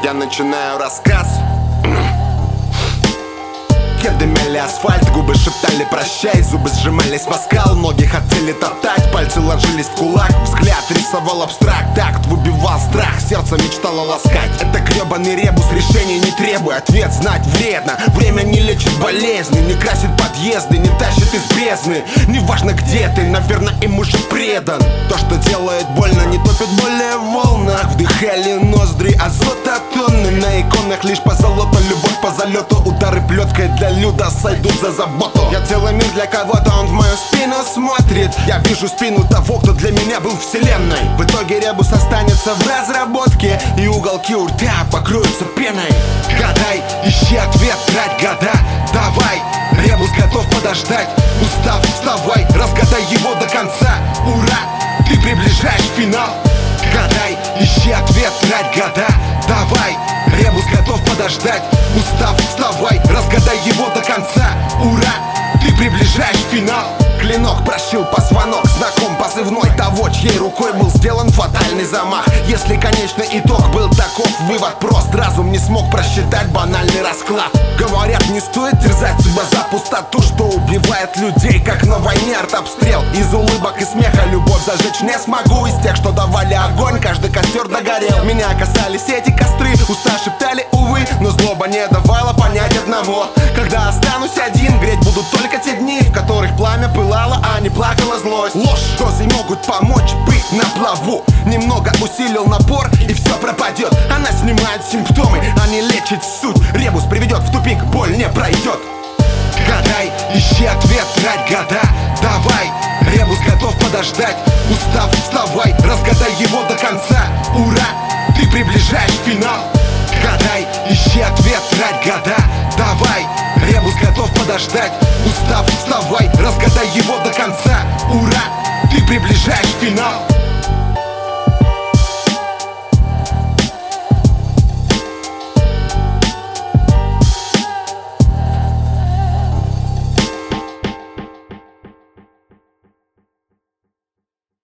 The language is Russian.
я начинаю рассказ. Кеды мяли асфальт, губы шептали прощай, зубы сжимались в оскал, ноги хотели топтать, пальцы ложились в кулак, взгляд рисовал абстракт, такт выбивал страх, сердце мечтало ласкать. Это гребаный ребус, решений не требует, ответ знать вредно. Время не лечит болезни, не красит подъезды, не тащит из бездны. Неважно где ты, наверное, им уже предан. То, что делает больно, не топит более в волнах. Вдыхали ноздри азота тонны, на иконах лишь позолота, любовь по залету, удары плеткой для люда сойдут за заботу. Я делаю мир для кого-то, он в мою спину смотрит. Я вижу спину того, кто для меня был вселенной. В итоге ребус останется в разработке, и уголки у рта покроются пеной. Гадай, ищи ответ, трать года. Давай, ребус готов подождать. Устав, вставай, разгадай его до конца. Ура, ты приближаешь финал. Гадай, ищи ответ, трать года. Давай, ребус готов подождать. Устав, вставай, разгадай его до конца. Ура, ты приближаешь финал. Клинок прошил позвонок, знаком позывной того, чьей рукой был сделан фатальный замах. Если конечный итог был таков, вывод прост. Разум не смог просчитать банальный расклад. Говорят, не стоит терзать себя за пустоту, что убивает людей, как на войне артобстрел. Из улыбок и смеха любовь зажечь не смогу. Из тех, что давали огонь, каждый костер догорел. Меня касались эти костры, уста шептали увы, но злоба не давала понять одного: когда останусь один, греть будут только те дни, в которых пламя пылало, а не плакала злость. Ложь, дозы могут помочь быть на плаву. Немного усилил напор, и все пропадет. Она снимает симптомы, а не лечит суть. Ребус приведет в тупик, боль не пройдет. Гадай, ищи ответ, трать года. Давай, ребус готов подождать. Устав, вставай, разгадай его до конца. Ура, ты приближаешь финал. Гадай, ищи ответ, трать года. Давай, ребус готов подождать. Устав, вставай, разгадай его до конца. Ура, ты приближаешь финал.